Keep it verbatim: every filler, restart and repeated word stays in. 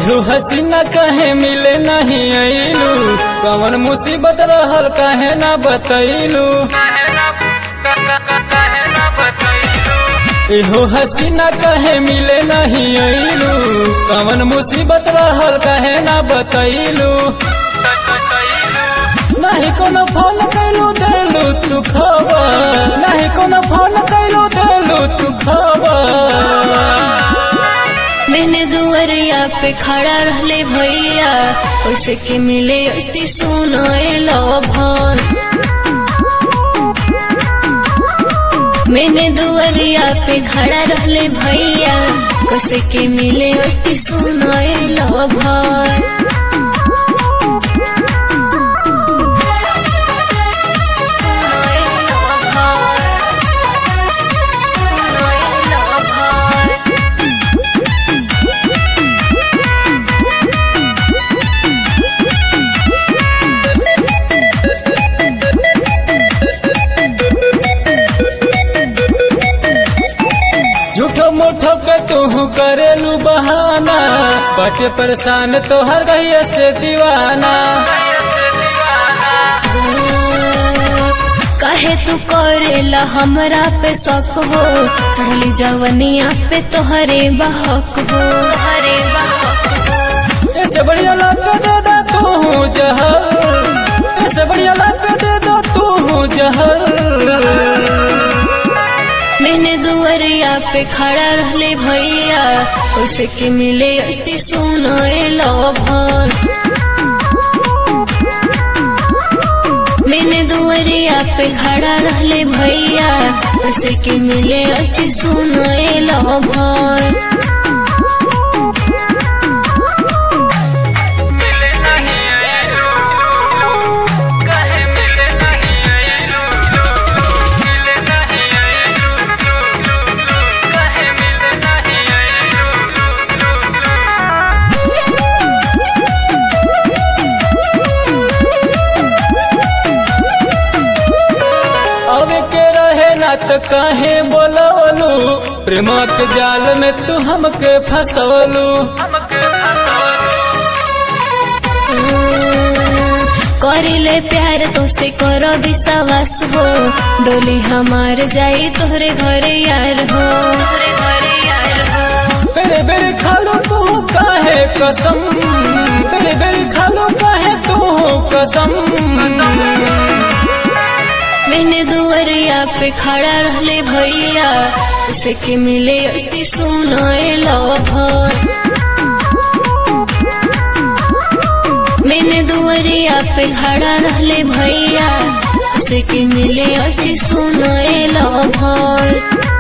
एहो हसीना कहे मिले नहीं आइलू, कवन मुसीबत रहल कहे ना बतैलू। एहो हसीना कहे मिले नहीं आइलू, कवन मुसीबत रहल कहे ना बतैलू। नहीं कोनो फोन कैलू देलू तू खबर, नहीं कोनो फोन कैलू देलू तू खबर। मैंने दुआरिया पे खड़ा रहले भैया, कैसे के मिले अति सुनो लभर। मैंने दुआरिया पे खड़ा रहले भैया, कैसे के मिले अति सुनो लभर। झूठो मूठो के तू करेलू बहाना, बटे परेशान तो हर गहिया से दीवाना। काहे तू करेला हमरा पे शक हो, चढ़ली जवनिया पे तोहरे बहक हो, तोहरे बहक हो। ऐसे बढ़िया लाग दे दो तू जहर, ऐसे बढ़िया लाग दे दो तू जहर। मैंने दुआरिया पे खड़ा रहले भैया, कैसे के मिले अति सुनो लभर। मैंने दुआरिया पे खड़ा रहले भैया, कैसे के मिले अति सुनो लभर। त काहे बोलवलू, प्रेम के जाल में तू हमके फसवलू। करिले प्यार तो से करो विश्वास हो, डोली हमार जाई तोहरे घरे यार हो, तोहरे घरे यार हो। बेरे बेरे खालो तू काहे कसम, बेरे बेरे खालो काहे तू कसम। मैंने दुआरिया पे खड़ा रहले भैया, कैसे के मिले अति सुनो लभर। मैंने दुआरिया पे खड़ा रहले भैया, कैसे के मिले अति सुनो लभर।